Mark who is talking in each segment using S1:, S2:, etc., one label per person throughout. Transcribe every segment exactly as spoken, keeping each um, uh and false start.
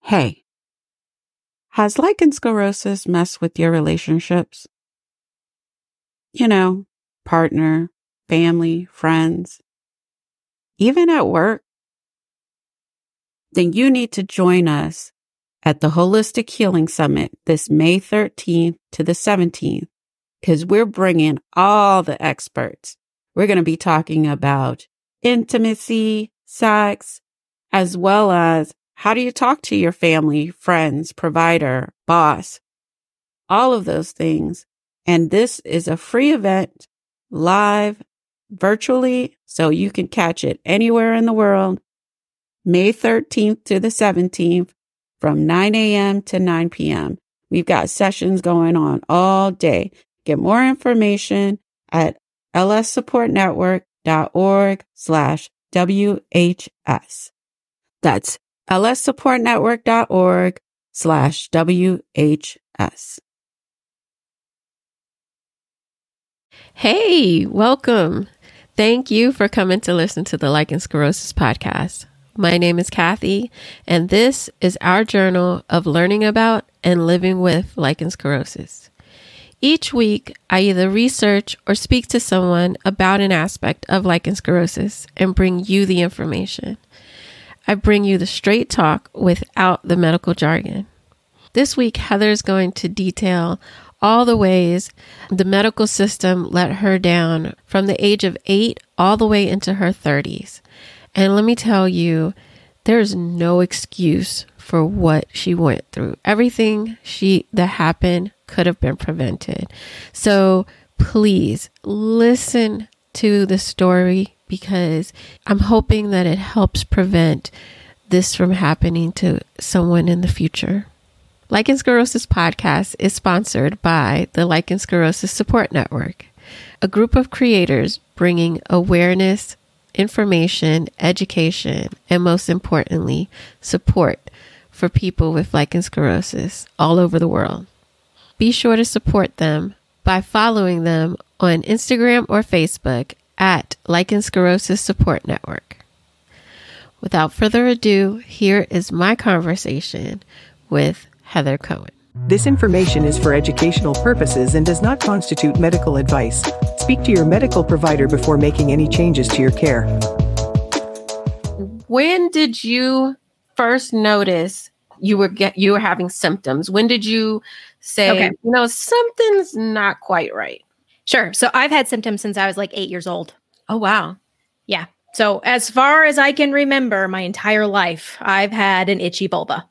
S1: Hey, has lichen sclerosis messed with your relationships? You know, partner, family, friends, even at work? Then you need to join us at the Holistic Healing Summit this May thirteenth to the seventeenth, because we're bringing all the experts. We're going to be talking about intimacy, sex, as well as how do you talk to your family, friends, provider, boss, all of those things. And this is a free event, live, virtually, so you can catch it anywhere in the world, May thirteenth to the seventeenth from nine a.m. to nine p.m. We've got sessions going on all day. Get more information at lssupportnetwork.org slash WHS. That's lssupportnetwork.org slash WHS.
S2: Hey, welcome. Thank you for coming to listen to the Lichen Sclerosis podcast. My name is Kathy, and this is our journal of learning about and living with lichen sclerosis. Each week, I either research or speak to someone about an aspect of lichen sclerosis and bring you the information. I bring you the straight talk without the medical jargon. This week, Heather is going to detail all the ways the medical system let her down from the age of eight all the way into her thirties. And let me tell you, there's no excuse for what she went through. Everything she that happened could have been prevented. So please listen to the story, because I'm hoping that it helps prevent this from happening to someone in the future. Lichen Sclerosis Podcast is sponsored by the Lichen Sclerosis Support Network, a group of creators bringing awareness, information, education, and most importantly, support for people with lichen sclerosis all over the world. Be sure to support them by following them on Instagram or Facebook at Lichen Sclerosis Support Network. Without further ado, here is my conversation with Heather Cohen.
S3: This information is for educational purposes and does not constitute medical advice. Speak to your medical provider before making any changes to your care.
S2: When did you first notice you were get, you were having symptoms? When did you say,
S4: Okay.
S2: you know, something's not quite right?
S4: Sure. So I've had symptoms since I was like eight years old.
S2: Oh, wow.
S4: Yeah. So as far as I can remember, my entire life, I've had an itchy vulva.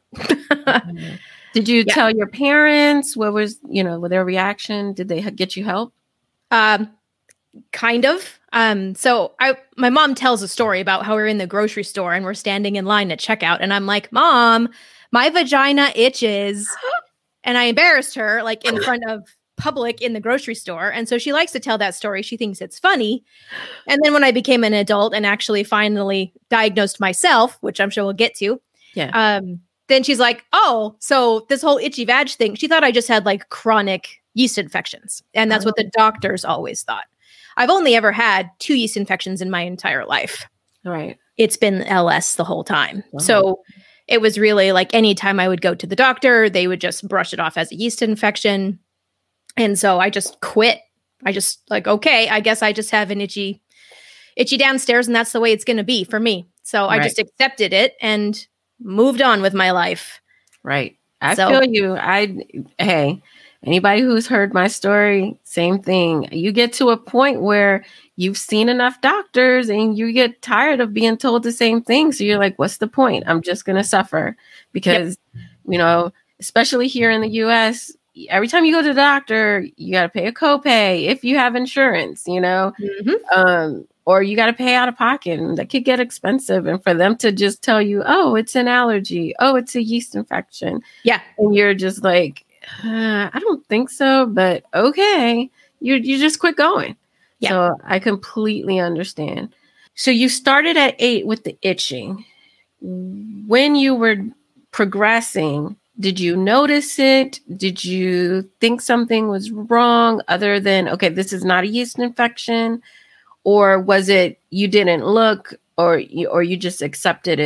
S2: Did you
S4: Yeah.
S2: tell your parents? What was, you know, their reaction? Did they get you help?
S4: Um, kind of. Um, so I, my mom tells a story about how we're in the grocery store and we're standing in line at checkout, and I'm like, Mom, my vagina itches. And I embarrassed her like in front of public in the grocery store. And so she likes to tell that story. She thinks it's funny. And then when I became an adult and actually finally diagnosed myself, which I'm sure we'll get to,
S2: Yeah.
S4: um, then she's like, oh, so this whole itchy vag thing, she thought I just had like chronic yeast infections. And that's
S2: Oh.
S4: what the doctors always thought. I've only ever had two yeast infections in my entire life.
S2: Right.
S4: It's been L S the whole time.
S2: Wow.
S4: So it was really like anytime I would go to the doctor, they would just brush it off as a yeast infection. And so I just quit. I just like, okay, I guess I just have an itchy, itchy downstairs, and that's the way it's going to be for me. So I
S2: Right.
S4: just accepted it and moved on with my life.
S2: Right. I
S4: So-
S2: feel you. I, hey, anybody who's heard my story, same thing. You get to a point where you've seen enough doctors and you get tired of being told the same thing. So you're like, what's the point? I'm just going to suffer because, yep. you know, especially here in the U S, every time you go to the doctor, you got to pay a copay if you have insurance, you know,
S4: Mm-hmm.
S2: um, or you got to pay out of pocket, and that could get expensive. And for them to just tell you, oh, it's an allergy. Oh, it's a yeast infection.
S4: Yeah.
S2: And you're just like, uh, I don't think so, but okay. You you just quit going.
S4: Yeah.
S2: So I completely understand. So you started at eight with the itching. When you were progressing, did you notice it? Did you think something was wrong other than, okay, this is not a yeast infection? Or was it you didn't look, or you, or you just accepted it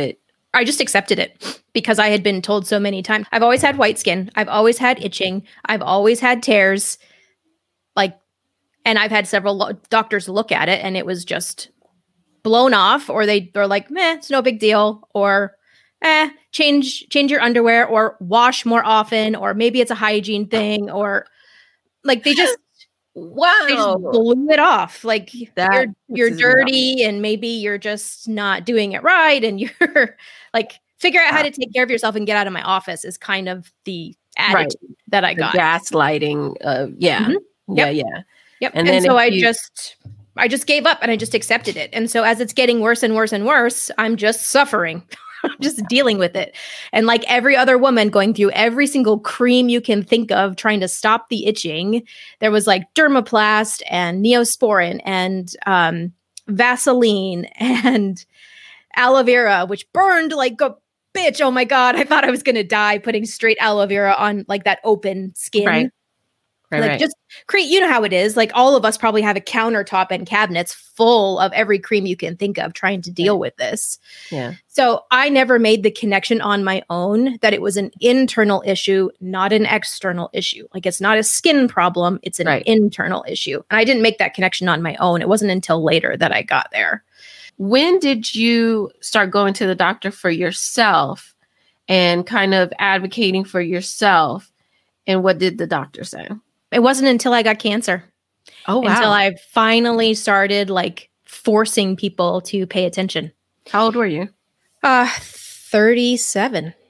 S4: I just accepted it because I had been told so many times. I've always had white skin. I've always had itching. I've always had tears. Like, and I've had several lo- doctors look at it and it was just blown off, or they, they're like, meh, it's no big deal. Or, eh, change, change your underwear, or wash more often, or maybe it's a hygiene thing, or like they just,
S2: wow,
S4: they just blew it off. Like
S2: That
S4: you're, you're
S2: pisses me
S4: dirty and maybe you're just not doing it right. And you're like, figure out how to take care of yourself and get out of my office is kind of the attitude
S2: Right.
S4: that I
S2: The
S4: got.
S2: gaslighting. Uh, yeah.
S4: Mhm.
S2: Yeah.
S4: Yep.
S2: Yeah.
S4: Yep.
S2: And
S4: And,
S2: then
S4: so
S2: if
S4: I
S2: you-
S4: just, I just gave up and I just accepted it. And so as it's getting worse and worse and worse, I'm just suffering. I'm just dealing with it. And like every other woman going through every single cream you can think of, trying to stop the itching, there was like Dermaplast and Neosporin and um, Vaseline and aloe vera, which burned like a bitch. Oh my God. I thought I was going to die putting straight aloe vera on like that open skin.
S2: Right. Right.
S4: Like
S2: right.
S4: just create, you know how it is. Like all of us probably have a countertop and cabinets full of every cream you can think of trying to deal with this.
S2: yeah.
S4: So I never made the connection on my own that it was an internal issue, not an external issue. Like it's not a skin problem, it's an
S2: Right.
S4: internal issue. And I didn't make that connection on my own. It wasn't until later that I got there.
S2: When did you start going to the doctor for yourself and kind of advocating for yourself? And what did the doctor say?
S4: It wasn't until I got cancer.
S2: Oh, wow.
S4: Until I finally started like forcing people to pay attention.
S2: How old were you?
S4: Uh, thirty-seven. Wow.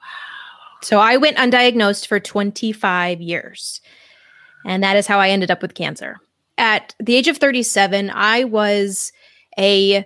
S4: So I went undiagnosed for twenty-five years. And that is how I ended up with cancer. At the age of thirty-seven, I was a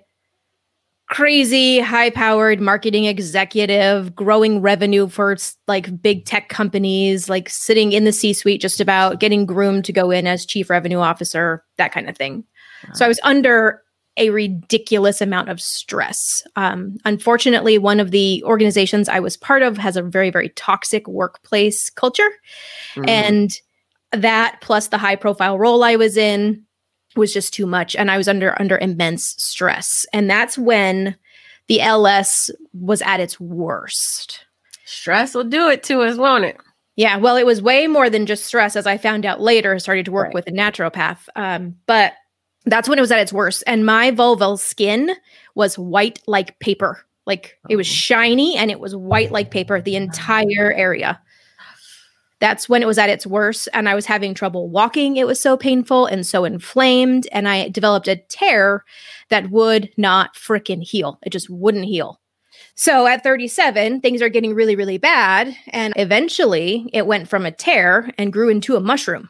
S4: crazy, high-powered marketing executive, growing revenue for like big tech companies, like sitting in the C-suite, just about getting groomed to go in as chief revenue officer, that kind of thing. Wow. So I was under a ridiculous amount of stress. Um, unfortunately, one of the organizations I was part of has a very, very toxic workplace culture. Mm. And that plus the high-profile role I was in was just too much. And I was under under immense stress. And that's when the L S was at its worst.
S2: Stress will do it to us, won't it?
S4: Yeah, well, it was way more than just stress, as I found out later. I started to work
S2: Right.
S4: with a naturopath. Um, but that's when it was at its worst. And my vulval skin was white like paper. Like it was shiny and it was white like paper, the entire area. That's when it was at its worst, and I was having trouble walking. It was so painful and so inflamed, and I developed a tear that would not frickin' heal. It just wouldn't heal. So at thirty-seven, things are getting really, really bad, and eventually it went from a tear and grew into a mushroom.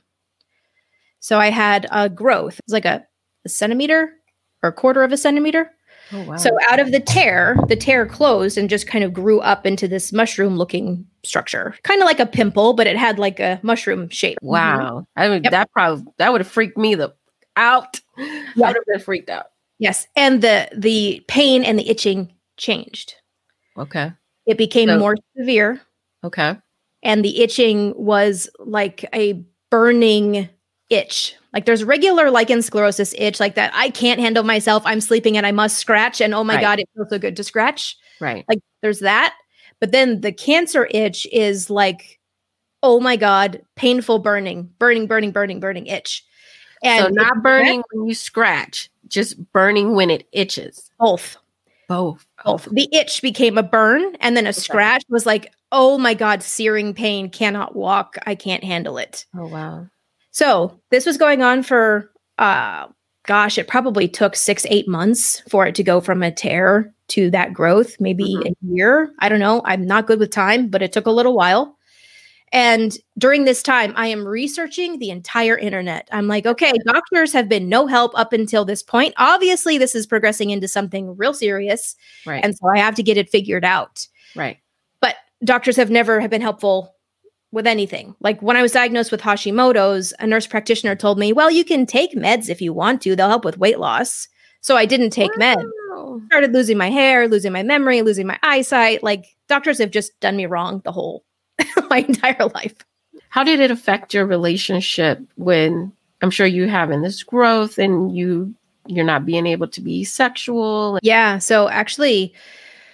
S4: So I had a growth. It was like a, a centimeter or a quarter of a centimeter.
S2: Oh, wow.
S4: So out of the tear, the tear closed and just kind of grew up into this mushroom-looking structure, kind of like a pimple, but it had like a mushroom shape.
S2: Wow. I mean,
S4: Yep.
S2: that probably, that would have freaked me the out. I would have been freaked out.
S4: Yes, and the the pain and the itching changed.
S2: Okay.
S4: It became
S2: So-
S4: more severe,
S2: Okay.
S4: and the itching was like a burning itch. Like there's regular lichen sclerosis itch, like that. I can't handle myself. I'm sleeping and I must scratch, and oh my
S2: Right.
S4: God, it feels so good to scratch.
S2: Right.
S4: Like there's that. But then the cancer itch is like, oh my God, painful burning, burning, burning, burning, burning itch.
S2: so
S4: And
S2: not
S4: it-
S2: burning when you scratch, just burning when it itches.
S4: both.
S2: Both.
S4: Both. The itch became a burn, and then a scratch was like, oh my God, searing pain, cannot walk. I can't handle it.
S2: Oh, wow.
S4: So this was going on for, uh, gosh, it probably took six, eight months for it to go from a tear to that growth, maybe
S2: Mhm.
S4: a year. I don't know. I'm not good with time, but it took a little while. And during this time, I am researching the entire internet. I'm like, okay, doctors have been no help up until this point. Obviously, this is progressing into something real serious.
S2: Right.
S4: And so I have to get it figured out.
S2: right.
S4: But doctors have never have been helpful with anything. Like when I was diagnosed with Hashimoto's, a nurse practitioner told me, well, you can take meds if you want to. They'll help with weight loss. So I didn't take meds.
S2: Wow.
S4: Started losing my hair, losing my memory, losing my eyesight. Like doctors have just done me wrong the whole, my entire life.
S2: How did it affect your relationship when I'm sure you having this growth and you you're not being able to be sexual?
S4: Yeah. So actually,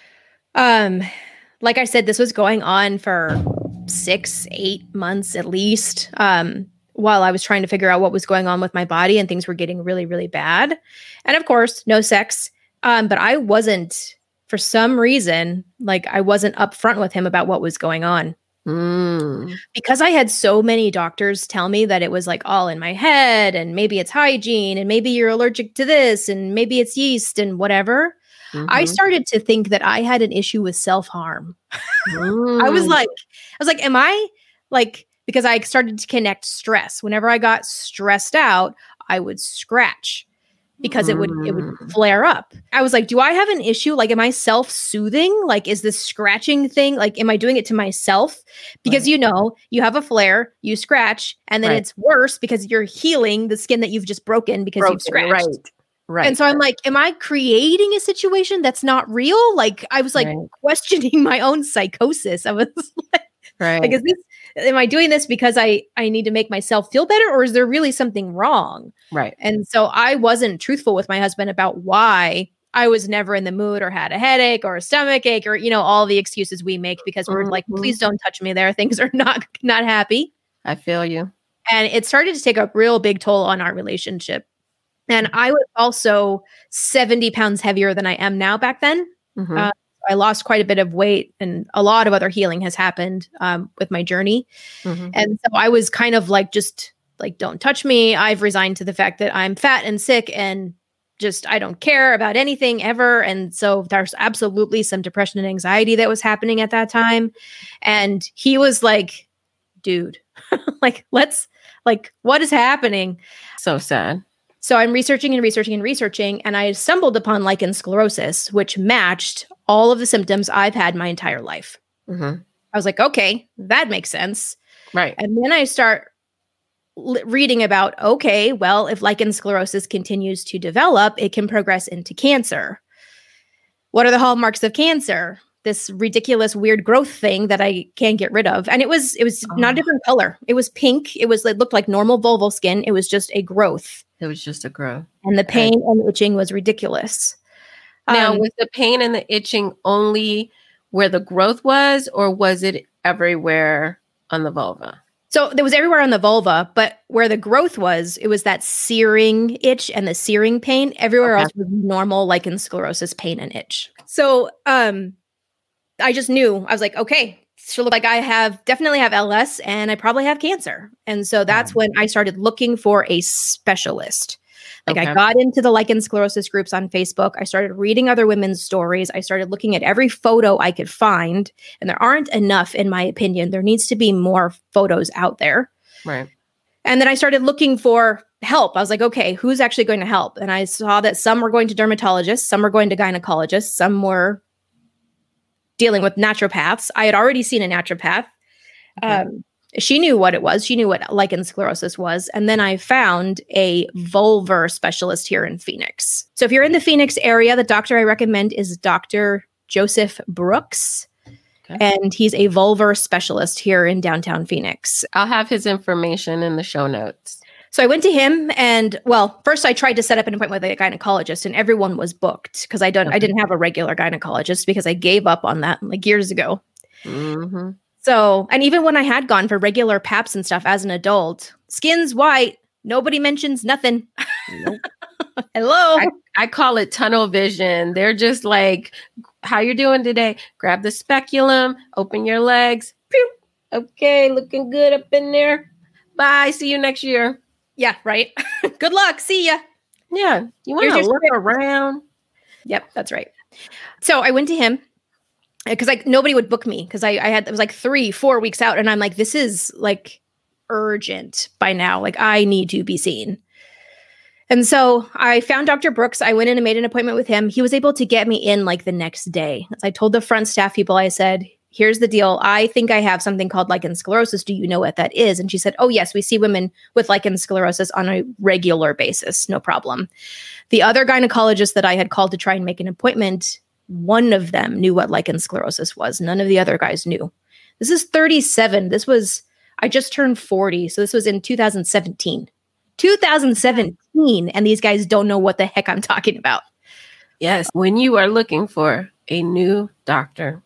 S4: Um, like I said, this was going on for six, eight months at least. Um, while I was trying to figure out what was going on with my body and things were getting really, really bad. And of course, no sex. Um, but I wasn't, for some reason, like I wasn't upfront with him about what was going on.
S2: Mm.
S4: Because I had so many doctors tell me that it was like all in my head and maybe it's hygiene and maybe you're allergic to this and maybe it's yeast and whatever.
S2: Mm-hmm.
S4: I started to think that I had an issue with self-harm.
S2: Mm.
S4: I was like, I was like, am I like, because I started to connect stress. Whenever I got stressed out, I would scratch because it would it would
S2: Mm.
S4: flare up. I was like, do I have an issue? Like, am I self-soothing? Like, is this scratching thing, like, am I doing it to myself? Because,
S2: Right.
S4: you know, you have a flare, you scratch, and then
S2: Right.
S4: it's worse because you're healing the skin that you've just broken because
S2: Broken,
S4: you've scratched.
S2: Right. Right.
S4: And so I'm like, am I creating a situation that's not real? Like, I was like
S2: Right.
S4: questioning my own psychosis. I was like,
S2: right.
S4: like, is this, am I doing this because I, I need to make myself feel better, or is there really something wrong?
S2: right.
S4: And so I wasn't truthful with my husband about why I was never in the mood or had a headache or a stomach ache or, you know, all the excuses we make because we're like,
S2: Mhm.
S4: please don't touch me there. Things are not, not happy.
S2: I feel you.
S4: And it started to take a real big toll on our relationship. And I was also seventy pounds heavier than I am now back then.
S2: Mhm.
S4: Uh, I lost quite a bit of weight and a lot of other healing has happened um, with my journey.
S2: Mhm.
S4: And so I was kind of like, just like, don't touch me. I've resigned to the fact that I'm fat and sick and just, I don't care about anything ever. And so there's absolutely some depression and anxiety that was happening at that time. And he was like, dude, like, let's like, what is happening?
S2: So sad.
S4: So I'm researching and researching and researching, and I stumbled upon lichen sclerosis, which matched all of the symptoms I've had my entire life.
S2: Mhm.
S4: I was like, okay, that makes sense.
S2: Right.
S4: And then I start l- reading about, okay, well, if lichen sclerosis continues to develop, it can progress into cancer. What are the hallmarks of cancer? This ridiculous weird growth thing that I can't get rid of. And it was it was not a
S2: Oh.
S4: different color. It was pink. It was it looked like normal vulval skin. It was just a growth.
S2: It was just a growth.
S4: And the pain and the itching was ridiculous.
S2: Now,
S4: Um,
S2: was the pain and the itching only where the growth was, or was it everywhere on the vulva?
S4: so there was everywhere on the vulva, but where the growth was, it was that searing itch and the searing pain. Everywhere
S2: Okay.
S4: else was normal lichen sclerosis pain and itch. So um, I just knew. I was like, okay, so look like I have definitely have L S and I probably have cancer. And so that's when I started looking for a specialist. Like
S2: Okay.
S4: I got into the lichen sclerosis groups on Facebook. I started reading other women's stories. I started looking at every photo I could find. And there aren't enough, in my opinion. There needs to be more photos out there.
S2: Right.
S4: And then I started looking for help. I was like, okay, who's actually going to help? And I saw that some were going to dermatologists, some were going to gynecologists, some were dealing with naturopaths. I had already seen a naturopath.
S2: Okay.
S4: Um, she knew what it was. She knew what lichen sclerosis was. And then I found a vulvar specialist here in Phoenix. So if you're in the Phoenix area, the doctor I recommend is Doctor Joseph Brooks.
S2: Okay.
S4: And he's a vulvar specialist here in downtown Phoenix.
S2: I'll have his information in the show notes.
S4: So I went to him and, well, first I tried to set up an appointment with a gynecologist and everyone was booked because I don't, I
S2: Okay.
S4: didn't have a regular gynecologist because I gave up on that like years ago.
S2: Mm-hmm.
S4: So, and even when I had gone for regular paps and stuff as an adult, skin's white. Nobody mentions nothing.
S2: Nope.
S4: Hello.
S2: I, I call it tunnel vision. They're just like, how you doing today? Grab the speculum, open your legs. Pew. Okay, looking good up in there. Bye. See you next year.
S4: Yeah, right. Good luck. See ya.
S2: Yeah. You want
S4: Here's
S2: to
S4: your
S2: look
S4: script.
S2: around?
S4: Yep, that's right. So I went to him because like nobody would book me because I, I had it was like three, four weeks out, and I'm like, this is like urgent by now. Like I need to be seen. And so I found Doctor Brooks. I went in and made an appointment with him. He was able to get me in like the next day. As I told the front staff people, I said, here's the deal. I think I have something called lichen sclerosis. Do you know what that is? And she said, oh, yes, we see women with lichen sclerosis on a regular basis. No problem. The other gynecologist that I had called to try and make an appointment, one of them knew what lichen sclerosis was. None of the other guys knew. This is thirty-seven. This was, I just turned forty. So this was in two thousand seventeen. two thousand seventeen. And these guys don't know what the heck I'm talking about.
S2: Yes. When you are looking for a new doctor,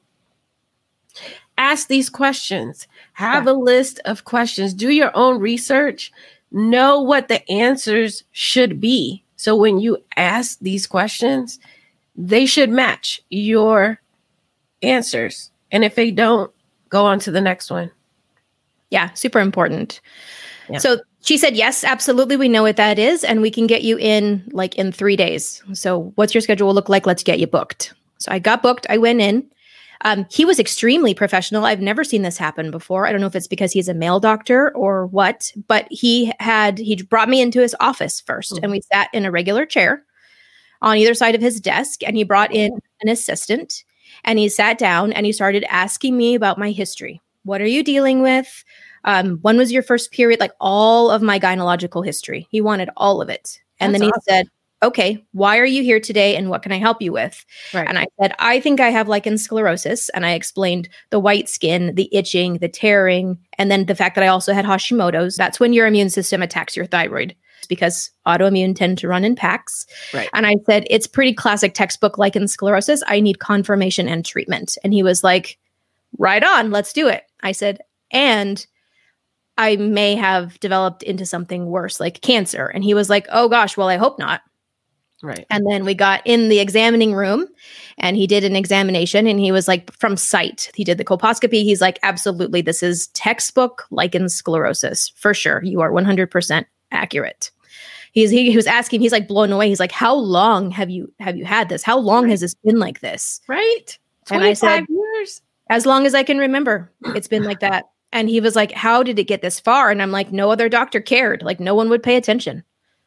S2: ask these questions. Have
S4: Yeah.
S2: a list of questions. Do your own research. Know what the answers should be. So when you ask these questions, they should match your answers. And if they don't, go on to the next one.
S4: Yeah, super important.
S2: Yeah.
S4: So she said, yes, absolutely. We know what that is. And we can get you in like in three days. So what's your schedule look like? Let's get you booked. So I got booked. I went in. Um, he was extremely professional. I've never seen this happen before. I don't know if it's because he's a male doctor or what, but he had, he brought me into his office first
S2: Mm-hmm.
S4: and we sat in a regular chair on either side of his desk. And he brought in an assistant and he sat down and he started asking me about my history. What are you dealing with? Um, when was your first period? Like all of my gynecological history. He wanted all of it. And
S2: That's
S4: then he
S2: awesome.
S4: said, okay, why are you here today and what can I help you with?
S2: Right.
S4: And I said, I think I have lichen sclerosis. And I explained the white skin, the itching, the tearing, and then the fact that I also had Hashimoto's. That's when your immune system attacks your thyroid because autoimmune tend to run in packs.
S2: Right.
S4: And I said, it's pretty classic textbook lichen sclerosis. I need confirmation and treatment. And he was like, right on, let's do it. I said, and I may have developed into something worse, like cancer. And he was like, oh gosh, well, I hope not.
S2: Right.
S4: And then we got in the examining room and he did an examination and he was like, from sight, he did the colposcopy. He's like, absolutely, this is textbook lichen sclerosis for sure. You are one hundred percent accurate. He's, he, he was asking, he's like blown away. He's like, how long have you, have you had this? How long
S2: Right.
S4: has this been like this?
S2: Right.
S4: And I said,
S2: twenty-five years.
S4: as long as I can remember, it's been like that. And he was like, how did it get this far? And I'm like, no other doctor cared. Like no one would pay attention.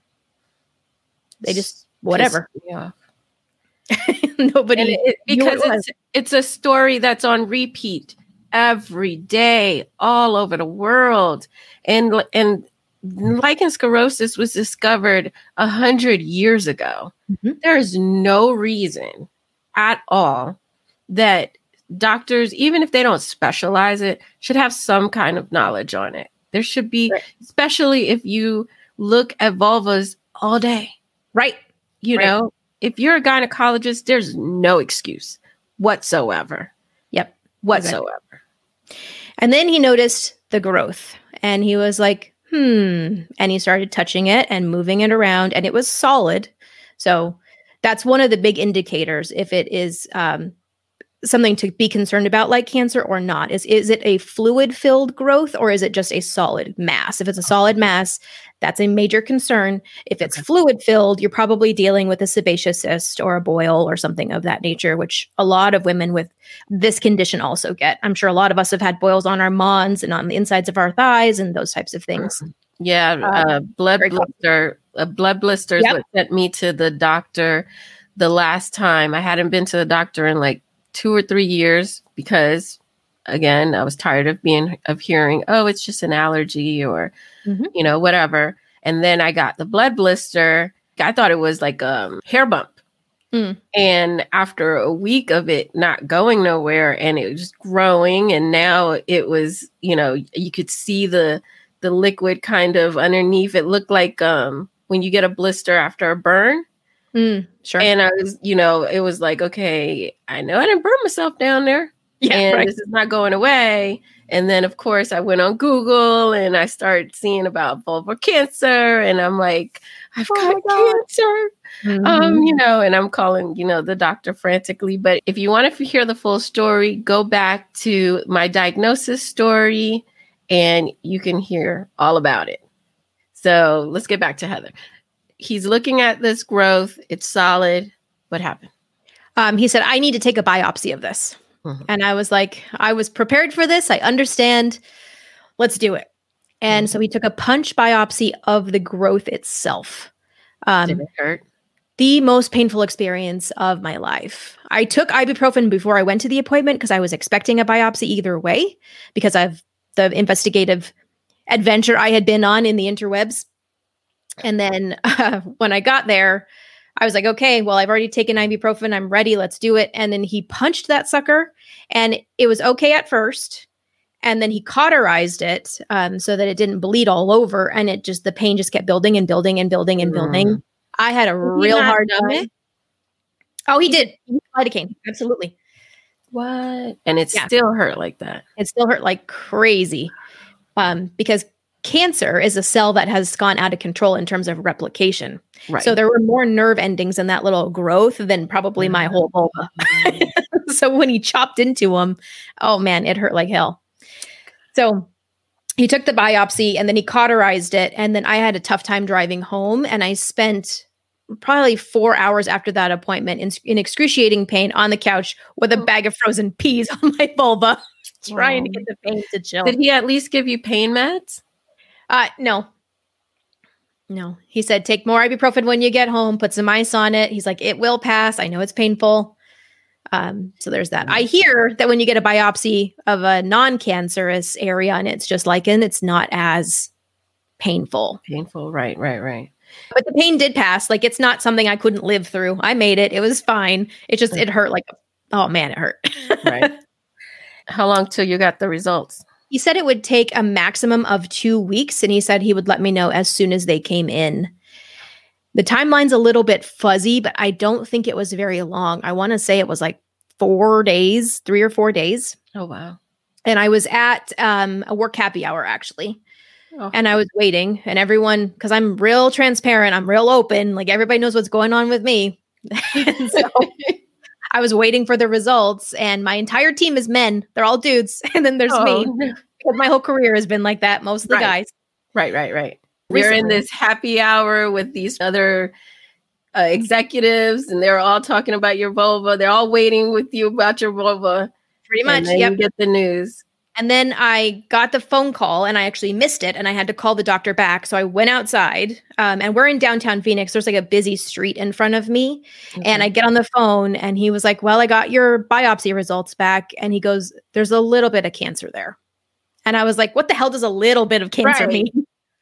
S4: They just, whatever.
S2: Yeah.
S4: Nobody.
S2: And it,
S4: knew
S2: because
S4: what it was.
S2: it's it's a story that's on repeat every day all over the world. And and lichen sclerosis was discovered a hundred years ago.
S4: Mhm.
S2: There is no reason at all that doctors, even if they don't specialize it, should have some kind of knowledge on it. There should be,
S4: Right.
S2: especially if you look at vulvas all day.
S4: Right.
S2: You
S4: Right.
S2: know, if you're a gynecologist, there's no excuse whatsoever.
S4: Yep.
S2: Whatsoever.
S4: And then he noticed the growth and he was like, hmm. And he started touching it and moving it around and it was solid. So that's one of the big indicators if it is um, something to be concerned about like cancer or not. Is, is it a fluid filled growth or is it just a solid mass? If it's a solid mass, that's a major concern. If it's
S2: Okay.
S4: fluid filled, you're probably dealing with a sebaceous cyst or a boil or something of that nature, which a lot of women with this condition also get. I'm sure a lot of us have had boils on our mons and on the insides of our thighs and those types of things.
S2: Yeah,
S4: Um,
S2: uh, blood
S4: very common.
S2: blister. A blood blister is
S4: Yep.
S2: what sent me to the doctor the last time. I hadn't been to the doctor in like two or three years because, again, I was tired of being of hearing, oh, it's just an allergy or,
S4: Mhm.
S2: you know, whatever. And then I got the blood blister. I thought it was like a hair bump.
S4: Mm.
S2: And after a week of it not going nowhere and it was just growing, and now it was, you know, you could see the the liquid kind of underneath. It looked like um, when you get a blister after a burn.
S4: Mm, sure.
S2: And I was, you know, it was like, okay, I know I didn't burn myself down there.
S4: yeah,
S2: and
S4: right.
S2: this is not going away. And then, of course, I went on Google and I started seeing about vulvar cancer. And I'm like, I've
S4: Oh my
S2: got
S4: God.
S2: cancer.
S4: Mhm.
S2: Um, you know, and I'm calling, you know, the doctor frantically. But if you want to hear the full story, go back to my diagnosis story and you can hear all about it. So let's get back to Heather. He's looking at this growth. It's solid. What happened?
S4: Um, he said, I need to take a biopsy of this.
S2: Mhm.
S4: And I was like, I was prepared for this. I understand. Let's do it. And so he took a punch biopsy of the growth itself. Um,
S2: Did it hurt?
S4: the most painful experience of my life. I took ibuprofen before I went to the appointment because I was expecting a biopsy either way because of the investigative adventure I had been on in the interwebs. And then uh, when I got there, I was like, okay, well, I've already taken ibuprofen. I'm ready. Let's do it. And then he punched that sucker and it was okay at first. And then he cauterized it um, so that it didn't bleed all over. And it just, the pain just kept building and building and building and building.
S2: Mm.
S4: I had a
S2: Did he
S4: real
S2: not
S4: hard
S2: numb
S4: time.
S2: it?
S4: Oh, he did. He used lidocaine. Absolutely.
S2: What? And it
S4: Yeah.
S2: still hurt like that.
S4: It still hurt like crazy. Um, because cancer is a cell that has gone out of control in terms of replication.
S2: Right.
S4: So there were more nerve endings in that little growth than probably my whole vulva. So when he chopped into him, oh man, it hurt like hell. So he took the biopsy and then he cauterized it. And then I had a tough time driving home. And I spent probably four hours after that appointment in, in excruciating pain on the couch with a bag of frozen peas on my vulva, trying to get the pain to chill.
S2: Did he at least give you pain meds?
S4: Uh, no. No. He said, take more ibuprofen when you get home, put some ice on it. He's like, it will pass. I know it's painful. Um, so there's that. I hear that when you get a biopsy of a non-cancerous area and it's just lichen, it's not as painful.
S2: Painful. Right, right, right.
S4: But the pain did pass. Like, it's not something I couldn't live through. I made it. It was fine. It just, it hurt like, oh man, it hurt.
S2: Right. How long till you got the results?
S4: He said it would take a maximum of two weeks. And he said he would let me know as soon as they came in. The timeline's a little bit fuzzy, but I don't think it was very long. I want to say it was like four days, three or four days.
S2: Oh, wow.
S4: And I was at um, a work happy hour, actually.
S2: Oh.
S4: And I was waiting. And everyone, because I'm real transparent, I'm real open. Like, everybody knows what's going on with me. And so I was waiting for the results. And my entire team is men. They're all dudes. And then there's
S2: Oh.
S4: me. Because my whole career has been like that. Mostly
S2: Right.
S4: guys.
S2: Right, right, right. We're in
S4: Recently.
S2: this happy hour with these other uh, executives, and they're all talking about your vulva. They're all waiting with you about your vulva.
S4: Pretty
S2: And
S4: much.
S2: then
S4: Yep.
S2: you get the news.
S4: And then I got the phone call and I actually missed it and I had to call the doctor back. So I went outside um, and we're in downtown Phoenix. There's like a busy street in front of me. And I get on the phone and he was like, well, I got your biopsy results back. And he goes, there's a little bit of cancer there. And I was like, what the hell does a little bit of cancer
S2: Right.
S4: mean?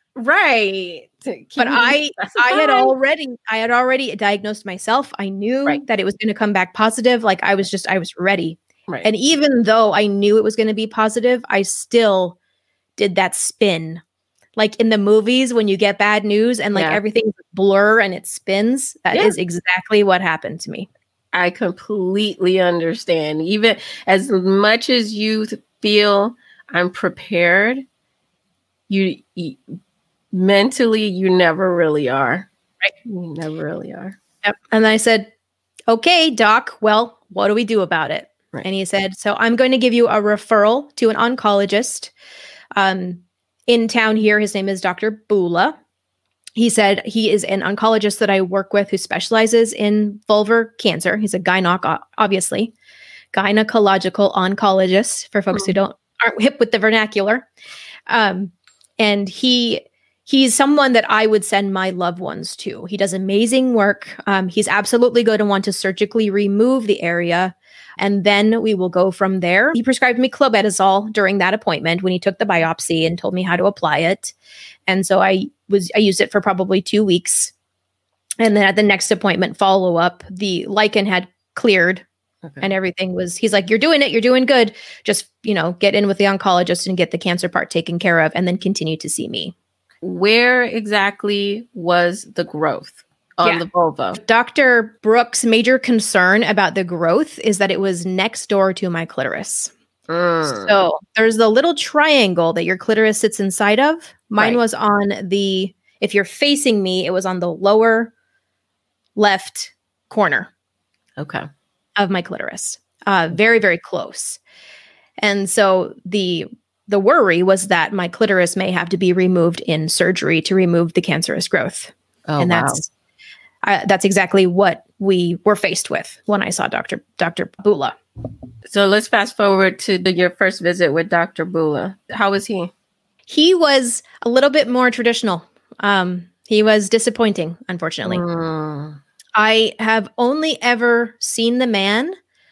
S2: Right. Can
S4: But
S2: you
S4: I, I had
S2: specify?
S4: already, I had already diagnosed myself. I knew
S2: Right.
S4: that it was going to come back positive. Like I was just, I was ready.
S2: Right.
S4: And even though I knew it was going to be positive, I still did that spin. Like in the movies, when you get bad news and like
S2: Yeah.
S4: everything's blur and it spins, that
S2: Yeah.
S4: is exactly what happened to me.
S2: I completely understand. Even as much as you feel I'm prepared, you, you mentally, you never really are.
S4: Right.
S2: You never really are.
S4: Yep. And I said, okay, doc, well, what do we do about it?
S2: Right.
S4: And he said, so I'm going to give you a referral to an oncologist um, in town here. His name is Doctor Bula. He said he is an oncologist that I work with who specializes in vulvar cancer. He's a gynoc, o- obviously, gynecological oncologist for folks who don't aren't hip with the vernacular. Um, and he he's someone that I would send my loved ones to. He does amazing work. Um, he's absolutely going to want to surgically remove the area. And then we will go from there. He prescribed me clobetasol during that appointment when he took the biopsy and told me how to apply it. And so I was I used it for probably two weeks. And then at the next appointment follow up, the lichen had cleared
S2: Okay.
S4: and everything was, he's like, you're doing it, you're doing good. Just, you know, get in with the oncologist and get the cancer part taken care of and then continue to see me.
S2: Where exactly was the growth on
S4: Yeah.
S2: the vulva?
S4: Doctor Brooks' major concern about the growth is that it was next door to my clitoris.
S2: Mm.
S4: So there's the little triangle that your clitoris sits inside of. Mine
S2: Right.
S4: was on the, if you're facing me, it was on the lower left corner
S2: Okay.
S4: of my clitoris. Uh, very, very close. And so the the worry was that my clitoris may have to be removed in surgery to remove the cancerous growth.
S2: Oh,
S4: and
S2: wow.
S4: that's uh, that's exactly what we were faced with when I saw Doctor Doctor Bula.
S2: So let's fast forward to the, your first visit with Doctor Bula. How was he?
S4: He was a little bit more traditional. Um, he was disappointing, unfortunately.
S2: Mm.
S4: I have only ever seen the man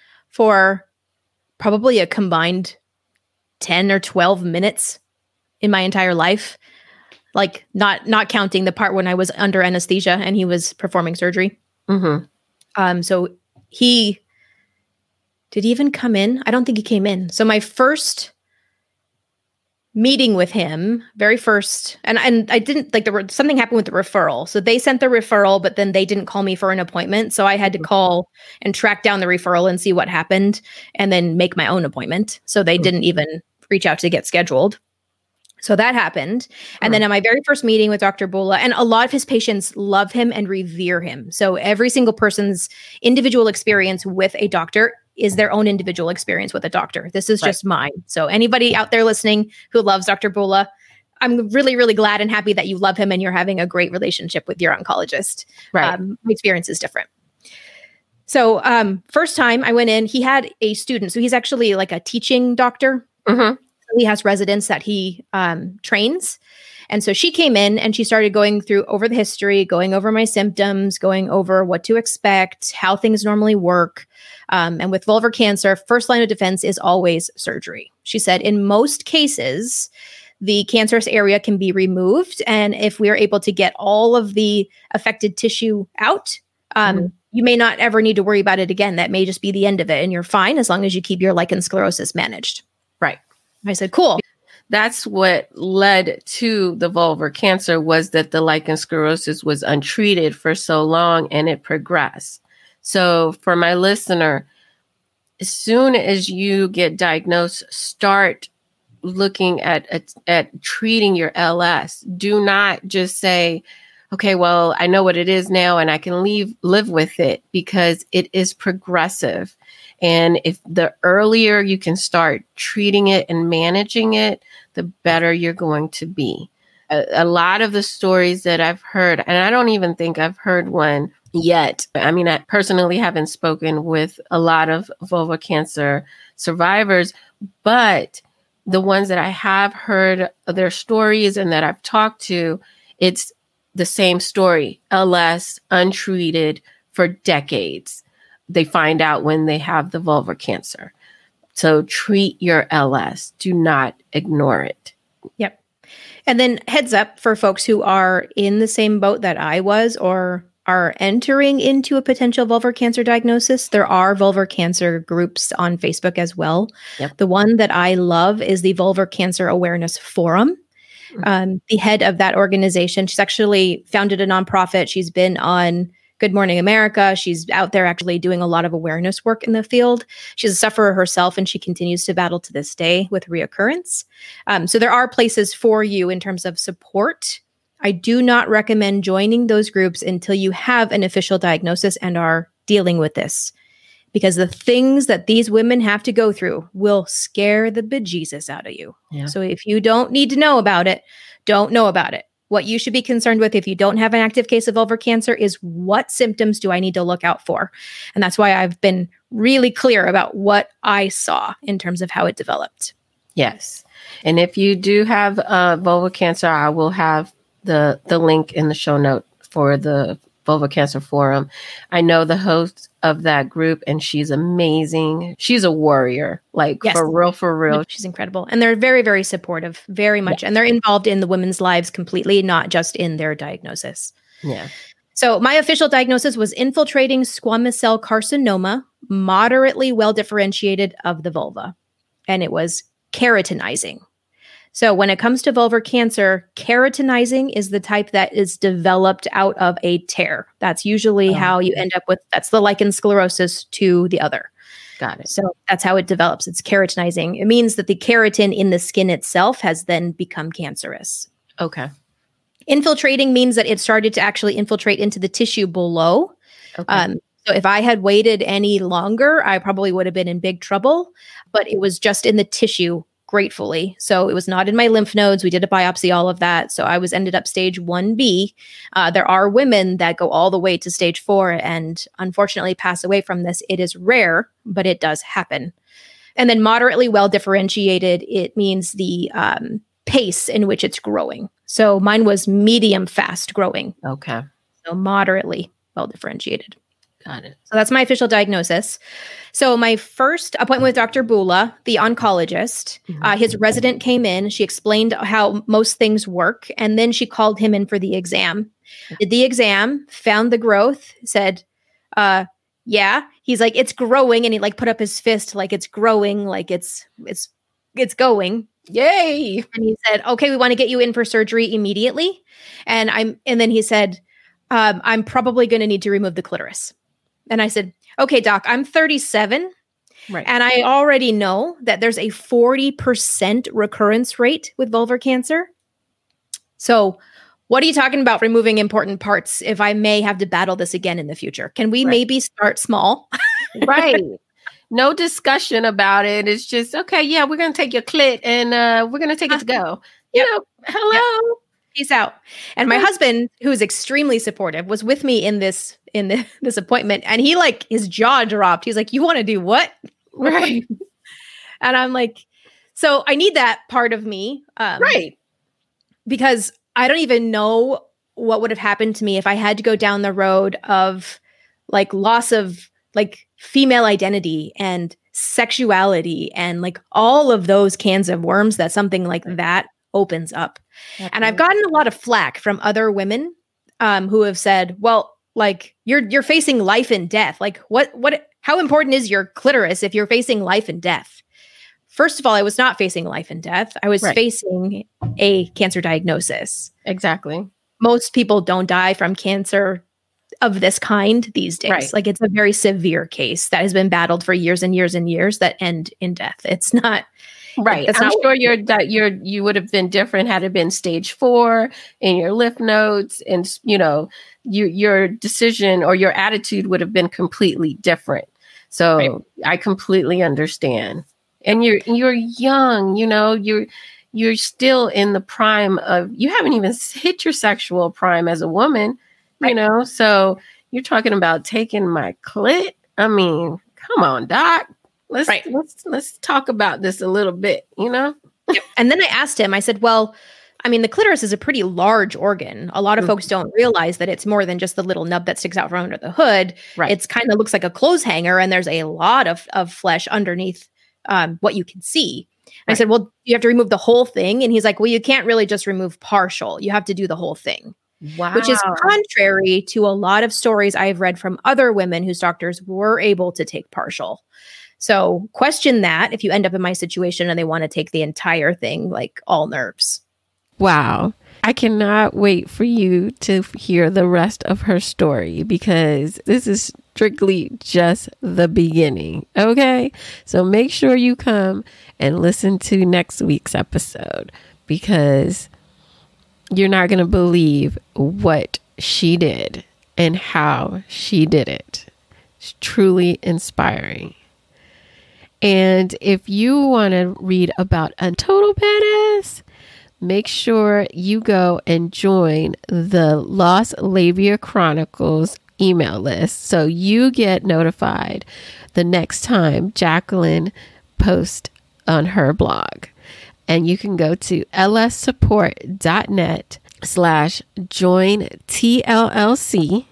S4: for probably a combined ten or twelve minutes in my entire life. Like not not counting the part when I was under anesthesia and he was performing surgery.
S2: Mm-hmm.
S4: Um, so he did he even come in? I don't think he came in. So my first meeting with him, very first, and and I didn't like there were something happened with the referral. So they sent the referral, but then they didn't call me for an appointment. So I had to call and track down the referral and see what happened, and then make my own appointment. So they didn't even reach out to get scheduled. So that happened. And then at my very first meeting with Doctor Bula, and a lot of his patients love him and revere him. So every single person's individual experience with a doctor is their own individual experience with a doctor. This is right. just mine. So anybody out there listening who loves Doctor Bula, I'm really, really glad and happy that you love him and you're having a great relationship with your oncologist.
S2: Right.
S4: Um, my experience is different. So um, first time I went in, he had a student. So he's actually like a teaching doctor.
S2: Mm-hmm.
S4: He has residents that he um, trains. And so she came in and she started going through over the history, going over my symptoms, going over what to expect, how things normally work. Um, and with vulvar cancer, first line of defense is always surgery. She said, in most cases, the cancerous area can be removed. And if we are able to get all of the affected tissue out, um, mm-hmm. you may not ever need to worry about it again. That may just be the end of it. And you're fine as long as you keep your lichen sclerosus managed.
S2: Right.
S4: I said, cool.
S2: That's what led to the vulvar cancer, was that the lichen sclerosus was untreated for so long and it progressed. So for my listener, as soon as you get diagnosed, start looking at, at, at treating your L S. Do not just say, okay, well, I know what it is now and I can leave, live with it, because it is progressive. And if the earlier you can start treating it and managing it, the better you're going to be. A, a lot of the stories that I've heard, and I don't even think I've heard one yet. I mean, I personally haven't spoken with a lot of vulvar cancer survivors, but the ones that I have heard their stories and that I've talked to, it's the same story, L S, untreated for decades. They find out when they have the vulvar cancer. So treat your L S. Do not ignore it.
S4: Yep. And then heads up for folks who are in the same boat that I was or are entering into a potential vulvar cancer diagnosis. There are vulvar cancer groups on Facebook as well.
S2: Yep.
S4: The one that I love is the Vulvar Cancer Awareness Forum. Mm-hmm. Um, the head of that organization, she's actually founded a nonprofit. She's been on Good Morning America. She's out there actually doing a lot of awareness work in the field. She's a sufferer herself, and she continues to battle to this day with reoccurrence. Um, so there are places for you in terms of support. I do not recommend joining those groups until you have an official diagnosis and are dealing with this, because the things that these women have to go through will scare the bejesus out of you.
S2: Yeah.
S4: So if you don't need to know about it, don't know about it. What you should be concerned with if you don't have an active case of vulvar cancer is, what symptoms do I need to look out for? And that's why I've been really clear about what I saw in terms of how it developed.
S2: Yes. And if you do have uh, vulvar cancer, I will have the, the link in the show note for the Vulvar Cancer Forum. I know the host of that group, and she's amazing. She's a warrior, like yes. for real, for real.
S4: She's incredible. And they're very, very supportive, very much. Yeah. And they're involved in the women's lives completely, not just in their diagnosis.
S2: Yeah.
S4: So my official diagnosis was infiltrating squamous cell carcinoma, moderately well differentiated of the vulva. And it was keratinizing. So when it comes to vulvar cancer, keratinizing is the type that is developed out of a tear. That's usually oh. how you end up with, that's the lichen sclerosus to the other.
S2: Got it.
S4: So that's how it develops. It's keratinizing. It means that the keratin in the skin itself has then become cancerous.
S2: Okay.
S4: Infiltrating means that it started to actually infiltrate into the tissue below.
S2: Okay.
S4: Um, so if I had waited any longer, I probably would have been in big trouble, but it was just in the tissue, gratefully. So it was not in my lymph nodes. We did a biopsy, all of that. So I was ended up stage one B. Uh, there are women that go all the way to stage four and unfortunately pass away from this. It is rare, but it does happen. And then moderately well differentiated, it means the um, pace in which it's growing. So mine was medium fast growing.
S2: Okay.
S4: So moderately well differentiated.
S2: Got it.
S4: So that's my official diagnosis. So my first appointment with Doctor Bula, the oncologist, mm-hmm. uh, his resident came in. She explained how most things work. And then she called him in for the exam. Did the exam, found the growth, said, uh, yeah. He's like, it's growing. And he like put up his fist like it's growing, like it's, it's it's going.
S2: Yay.
S4: And he said, okay, we want to get you in for surgery immediately. And I'm, and then he said, um, I'm probably going to need to remove the clitoris. And I said, okay, doc, I'm thirty-seven.
S2: Right.
S4: And I already know that there's a forty percent recurrence rate with vulvar cancer. So what are you talking about removing important parts if I may have to battle this again in the future? Can we
S2: right.
S4: maybe start small?
S2: Right. No discussion about it. It's just, okay, yeah, we're going to take your clit and uh, we're going to take it to go. You
S4: Yep.
S2: know, hello.
S4: Yep. Peace out. And my husband, who's extremely supportive, was with me in this in the, this appointment. And he like, his jaw dropped. He's like, you want to do what?
S2: Right.
S4: And I'm like, so I need that part of me. Um,
S2: right.
S4: Because I don't even know what would have happened to me if I had to go down the road of like loss of like female identity and sexuality and like all of those cans of worms that something like that opens up. Absolutely. And I've gotten a lot of flack from other women um, who have said, well, like you're, you're facing life and death. Like what, what, how important is your clitoris if you're facing life and death? First of all, I was not facing life and death. I was right. facing a cancer diagnosis.
S2: Exactly.
S4: Most people don't die from cancer of this kind these days.
S2: Right.
S4: Like it's a very severe case that has been battled for years and years and years that end in death. It's not
S2: right.
S4: It's
S2: I'm
S4: not,
S2: sure you're that you're you would have been different had it been stage four in your lymph nodes, and you know you, your decision or your attitude would have been completely different. So right. I completely understand. And you're you're young, you know, you're you're still in the prime of, you haven't even hit your sexual prime as a woman, right. you know, so you're talking about taking my clit. I mean, come on, doc. Let's right. let's let's talk about this a little bit, you know?
S4: Yep. And then I asked him, I said, well, I mean, the clitoris is a pretty large organ. A lot of mm-hmm. folks don't realize that it's more than just the little nub that sticks out from under the hood.
S2: Right.
S4: It's kind of looks like a clothes hanger, and there's a lot of, of flesh underneath um, what you can see. Right. I said, well, you have to remove the whole thing. And he's like, well, you can't really just remove partial. You have to do the whole thing.
S2: Wow.
S4: Which is contrary to a lot of stories I've read from other women whose doctors were able to take partial. So question that if you end up in my situation and they want to take the entire thing, like all nerves.
S2: Wow. I cannot wait for you to hear the rest of her story, because this is strictly just the beginning. Okay. So make sure you come and listen to next week's episode, because you're not going to believe what she did and how she did it. It's truly inspiring. And if you want to read about a total badass, make sure you go and join the Lost Labia Chronicles email list so you get notified the next time Jacqueline posts on her blog. And you can go to lssupport.net slash join TLLC,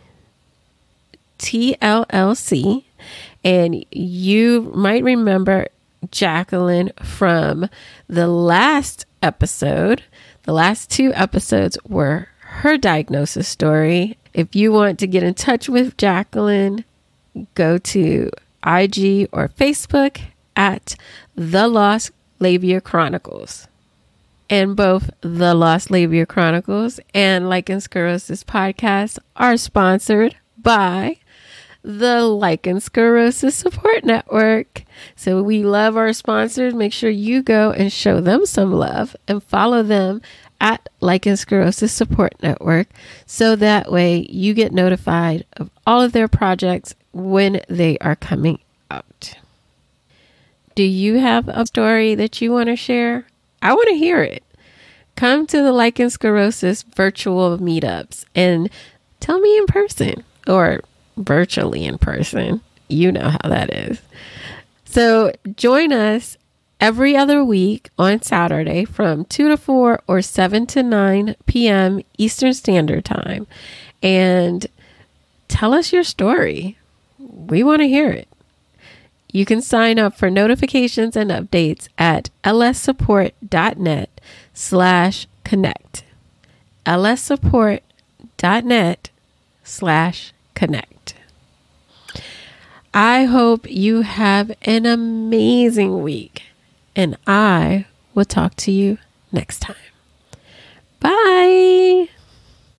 S2: TLLC. And you might remember Jacqueline from the last episode. The last two episodes were her diagnosis story. If you want to get in touch with Jacqueline, go to I G or Facebook at The Lost Labia Chronicles. And both The Lost Labia Chronicles and Lichen Sclerosis podcast are sponsored by the Lichen Sclerosis Support Network. So we love our sponsors. Make sure you go and show them some love and follow them at Lichen Sclerosis Support Network, so that way you get notified of all of their projects when they are coming out. Do you have a story that you want to share? I want to hear it. Come to the Lichen Sclerosis virtual meetups and tell me in person, or virtually in person. You know how that is. So join us every other week on Saturday from two to four or seven to nine p.m. Eastern Standard Time, and tell us your story. We want to hear it. You can sign up for notifications and updates at lssupport.net slash connect. lssupport.net slash connect. I hope you have an amazing week. and I will talk to you next time. Bye.